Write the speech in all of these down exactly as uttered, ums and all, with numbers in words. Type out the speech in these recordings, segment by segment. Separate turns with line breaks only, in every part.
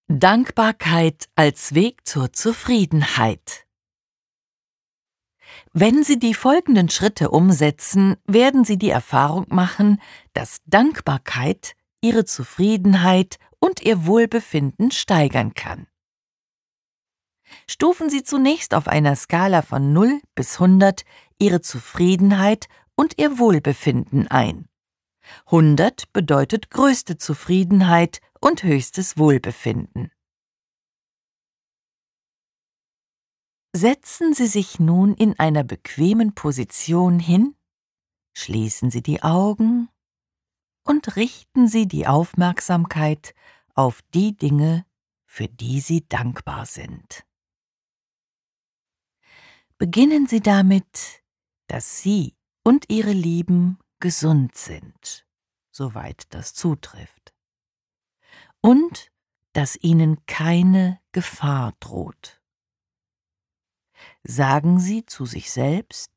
Dankbarkeit als Weg zur Zufriedenheit. Wenn Sie die folgenden Schritte umsetzen, werden Sie die Erfahrung machen, dass Dankbarkeit Ihre Zufriedenheit und Ihr Wohlbefinden steigern kann. Stufen Sie zunächst auf einer Skala von null bis hundert Ihre Zufriedenheit und Ihr Wohlbefinden ein. hundert bedeutet größte Zufriedenheit und höchstes Wohlbefinden. Setzen Sie sich nun in einer bequemen Position hin, schließen Sie die Augen und richten Sie die Aufmerksamkeit auf die Dinge, für die Sie dankbar sind. Beginnen Sie damit, dass Sie und Ihre Lieben gesund sind, soweit das zutrifft, und dass Ihnen keine Gefahr droht. Sagen Sie zu sich selbst: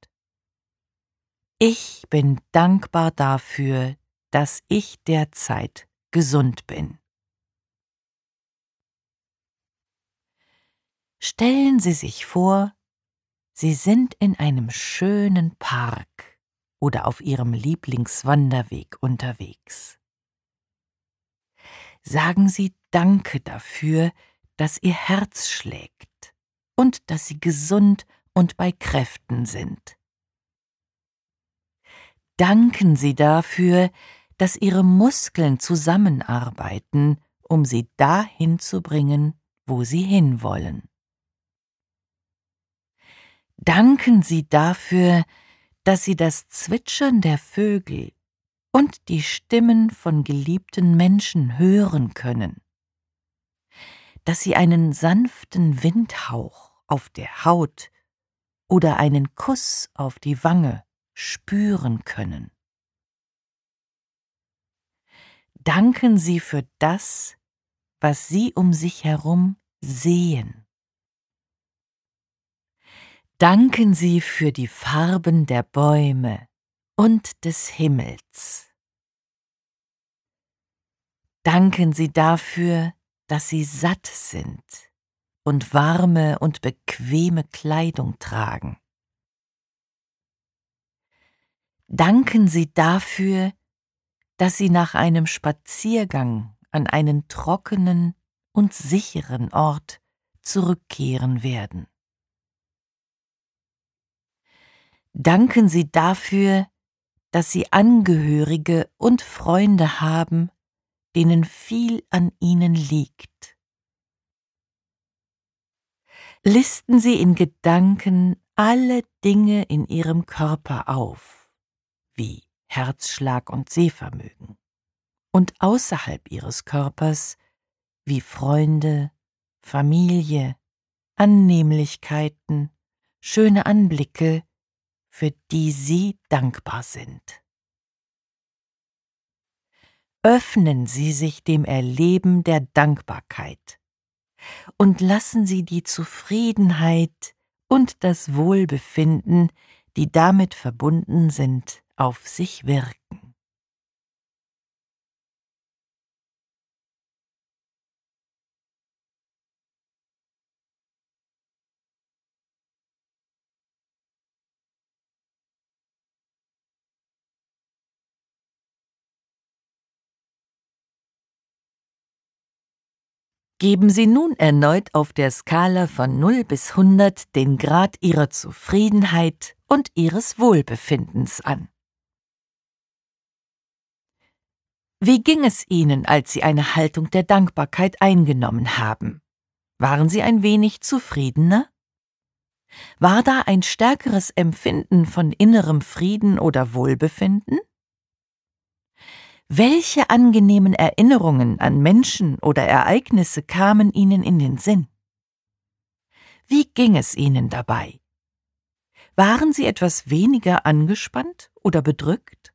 Ich bin dankbar dafür, dass ich derzeit gesund bin. Stellen Sie sich vor, Sie sind in einem schönen Park oder auf Ihrem Lieblingswanderweg unterwegs. Sagen Sie Danke dafür, dass Ihr Herz schlägt und dass Sie gesund und bei Kräften sind. Danken Sie dafür, dass Ihre Muskeln zusammenarbeiten, um Sie dahin zu bringen, wo Sie hinwollen. Danken Sie dafür, dass Sie das Zwitschern der Vögel und die Stimmen von geliebten Menschen hören können, dass Sie einen sanften Windhauch auf der Haut oder einen Kuss auf die Wange spüren können. Danken Sie für das, was Sie um sich herum sehen. Danken Sie für die Farben der Bäume und des Himmels. Danken Sie dafür, dass Sie satt sind und warme und bequeme Kleidung tragen. Danken Sie dafür, dass Sie nach einem Spaziergang an einen trockenen und sicheren Ort zurückkehren werden. Danken Sie dafür, dass Sie Angehörige und Freunde haben, denen viel an Ihnen liegt. Listen Sie in Gedanken alle Dinge in Ihrem Körper auf, wie Herzschlag und Sehvermögen, und außerhalb Ihres Körpers, wie Freunde, Familie, Annehmlichkeiten, schöne Anblicke, für die Sie dankbar sind. Öffnen Sie sich dem Erleben der Dankbarkeit und lassen Sie die Zufriedenheit und das Wohlbefinden, die damit verbunden sind, auf sich wirken. Geben Sie nun erneut auf der Skala von null bis hundert den Grad Ihrer Zufriedenheit und Ihres Wohlbefindens an. Wie ging es Ihnen, als Sie eine Haltung der Dankbarkeit eingenommen haben? Waren Sie ein wenig zufriedener? War da ein stärkeres Empfinden von innerem Frieden oder Wohlbefinden? Welche angenehmen Erinnerungen an Menschen oder Ereignisse kamen Ihnen in den Sinn? Wie ging es Ihnen dabei? Waren Sie etwas weniger angespannt oder bedrückt?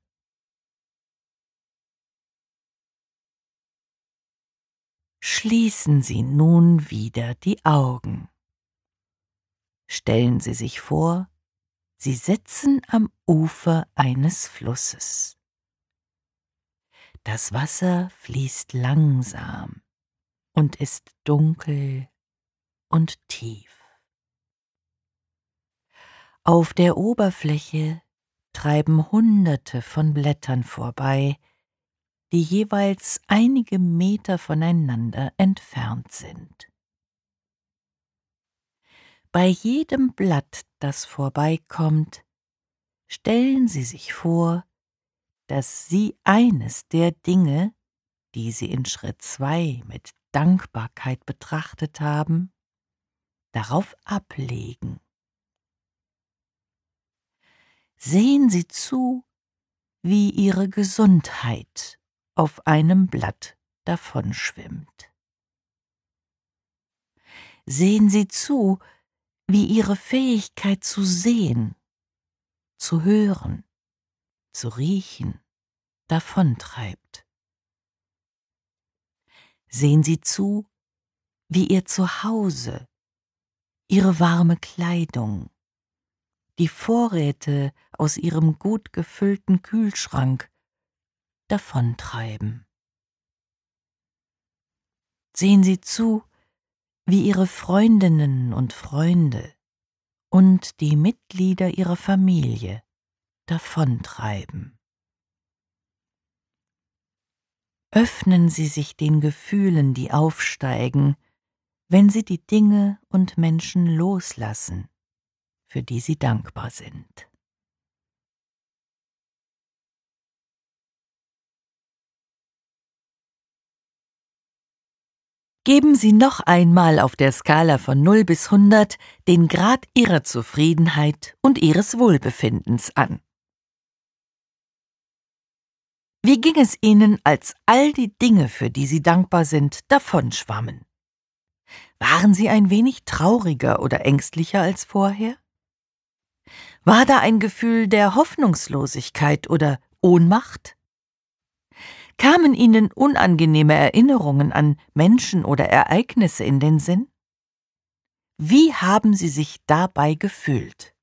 Schließen Sie nun wieder die Augen. Stellen Sie sich vor, Sie sitzen am Ufer eines Flusses. Das Wasser fließt langsam, und ist dunkel und tief. Auf der Oberfläche treiben Hunderte von Blättern vorbei, die jeweils einige Meter voneinander entfernt sind. Bei jedem Blatt, das vorbeikommt, stellen Sie sich vor, dass Sie eines der Dinge, die Sie in Schritt zwei mit Dankbarkeit betrachtet haben, darauf ablegen. Sehen Sie zu, wie Ihre Gesundheit auf einem Blatt davonschwimmt. Sehen Sie zu, wie Ihre Fähigkeit zu sehen, zu hören, zu riechen davontreibt. Sehen Sie zu, wie Ihr Zuhause, Ihre warme Kleidung, die Vorräte aus Ihrem gut gefüllten Kühlschrank davontreiben. Sehen Sie zu, wie Ihre Freundinnen und Freunde und die Mitglieder Ihrer Familie davontreiben. Öffnen Sie sich den Gefühlen, die aufsteigen, wenn Sie die Dinge und Menschen loslassen, für die Sie dankbar sind. Geben Sie noch einmal auf der Skala von null bis hundert den Grad Ihrer Zufriedenheit und Ihres Wohlbefindens an. Wie ging es Ihnen, als all die Dinge, für die Sie dankbar sind, davonschwammen? Waren Sie ein wenig trauriger oder ängstlicher als vorher? War da ein Gefühl der Hoffnungslosigkeit oder Ohnmacht? Kamen Ihnen unangenehme Erinnerungen an Menschen oder Ereignisse in den Sinn? Wie haben Sie sich dabei gefühlt?